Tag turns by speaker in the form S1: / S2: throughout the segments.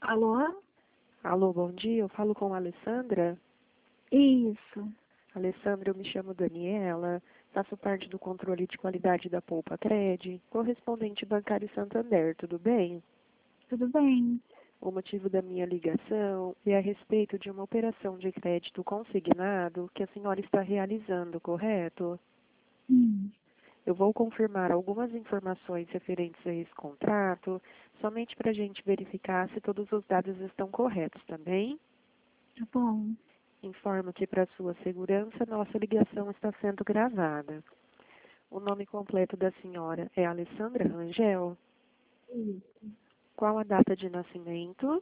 S1: Alô?
S2: Alô, bom dia. Eu falo com a Alessandra.
S1: Isso.
S2: Alessandra, eu me chamo Daniela. Faço parte do controle de qualidade da Poupa Cred, correspondente bancário Santander. Tudo bem?
S1: Tudo bem?
S2: O motivo da minha ligação é a respeito de uma operação de crédito consignado que a senhora está realizando, correto?
S1: Hum,
S2: Eu vou confirmar algumas informações referentes a esse contrato, somente para a gente verificar se todos os dados estão corretos, tá bem?
S1: tá bom.
S2: Informo que, para sua segurança, nossa ligação está sendo gravada. O nome completo da senhora é Alessandra Rangel.
S1: Isso.
S2: Qual a data de nascimento?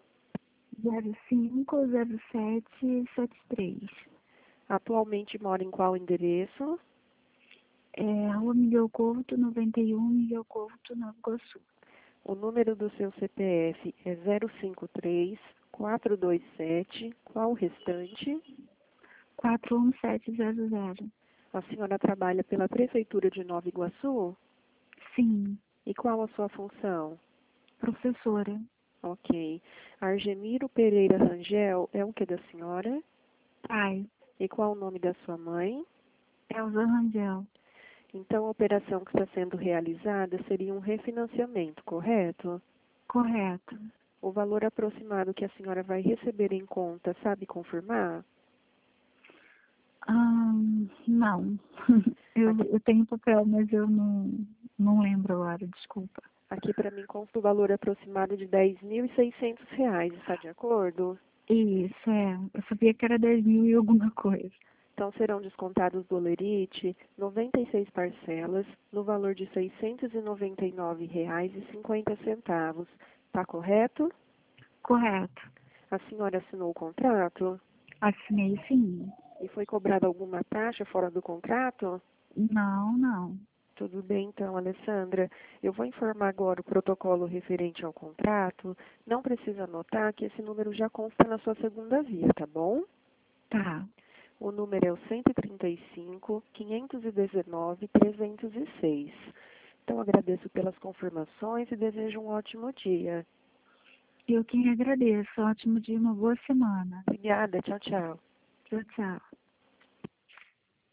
S1: 050773.
S2: Atualmente mora em qual endereço?
S1: Rua Miguel Couto, 91, Miguel Couto, Nova Iguaçu.
S2: O número do seu CPF é 053-427. Qual o restante?
S1: 41700.
S2: A senhora trabalha pela Prefeitura de Nova Iguaçu?
S1: Sim.
S2: E qual a sua função?
S1: Professora.
S2: Ok. Argemiro Pereira Rangel é o que da senhora?
S1: Pai.
S2: E qual o nome da sua mãe?
S1: Elza Rangel.
S2: Então, a operação que está sendo realizada seria um refinanciamento, correto?
S1: Correto.
S2: O valor aproximado que a senhora vai receber em conta, sabe confirmar?
S1: Não. Eu tenho papel, mas eu não lembro agora, desculpa.
S2: Aqui para mim consta o valor aproximado de R$ 10.600, está de acordo?
S1: Isso, eu sabia que era 10 mil e alguma coisa.
S2: Então serão descontados do Olerite 96 parcelas no valor de R$ 699,50. Está correto?
S1: Correto.
S2: A senhora assinou o contrato?
S1: Assinei sim.
S2: E foi cobrada alguma taxa fora do contrato?
S1: Não.
S2: Tudo bem, então, Alessandra. Eu vou informar agora o protocolo referente ao contrato. Não precisa anotar que esse número já consta na sua segunda via, tá bom?
S1: Tá.
S2: O número é o 135-519-306. Então, agradeço pelas confirmações e desejo um ótimo dia.
S1: Eu quem agradeço. Ótimo dia, uma boa semana.
S2: Obrigada. Tchau, tchau.
S1: Tchau, tchau.